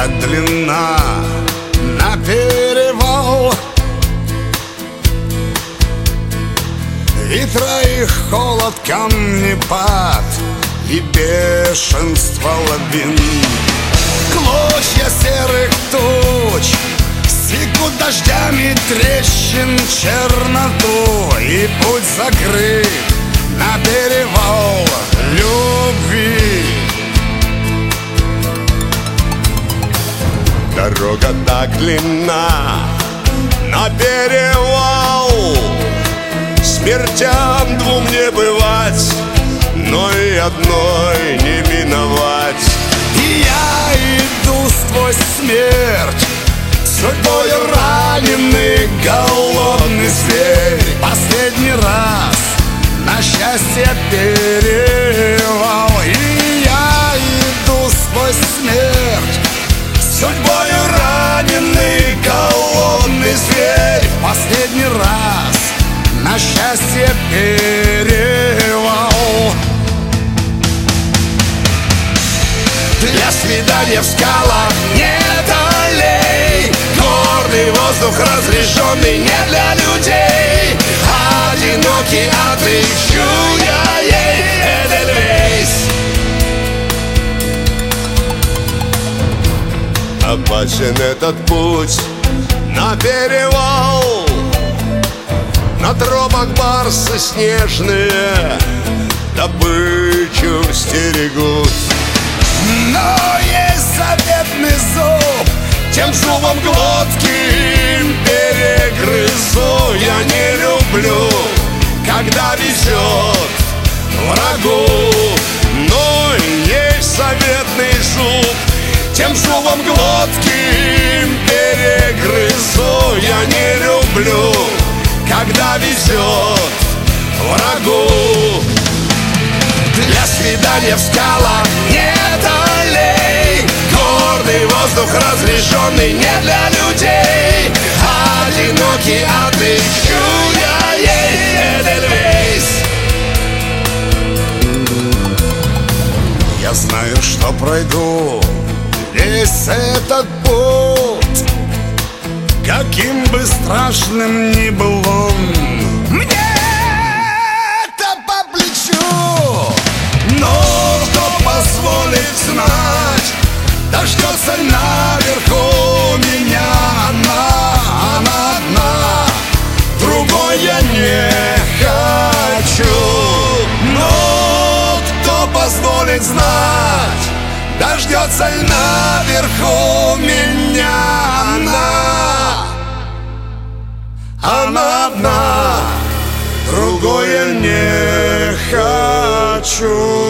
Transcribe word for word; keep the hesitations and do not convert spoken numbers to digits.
так длинна на перевал, и троих холод, камнепад и бешенство лавин. Клочья серых туч секут дождями трещин черноту, и путь закрыт на перевал любви. Дорога так длинна на перевал, смертям двум не бывать, но и одной не миновать. И я иду сквозь смерть, судьбою раненый голодный зверь. Последний раз на счастье перевал. И я иду сквозь смерть, судьбою раненый голодный зверь. Последний раз на счастье перевал. Для свидания в скалах нет аллей, горный воздух разрешенный не для людей. Одинокий отыщу я ей Эдельвейс. Опасен этот путь на перевал, на тропах барсы снежные добычу стерегут. Но есть заветный зуб, тем зубом глотки перегрызу. Я не люблю, когда везет врагу, но есть заветный зуб, тем зубом глотки перегрызу. Я не люблю, когда везет врагу. Для свидания в скалах нет аллей, горный воздух разрешенный не для людей. Одинокий отыщу я ей Эдельвейс. Я знаю, что пройду весь этот путь, каким бы страшным ни был он. Мне это по плечу, но кто позволит знать, дождется наверху меня она, она одна, другой я не хочу. Но кто позволит знать, дождется наверху меня она, она одна, другой я не хочу.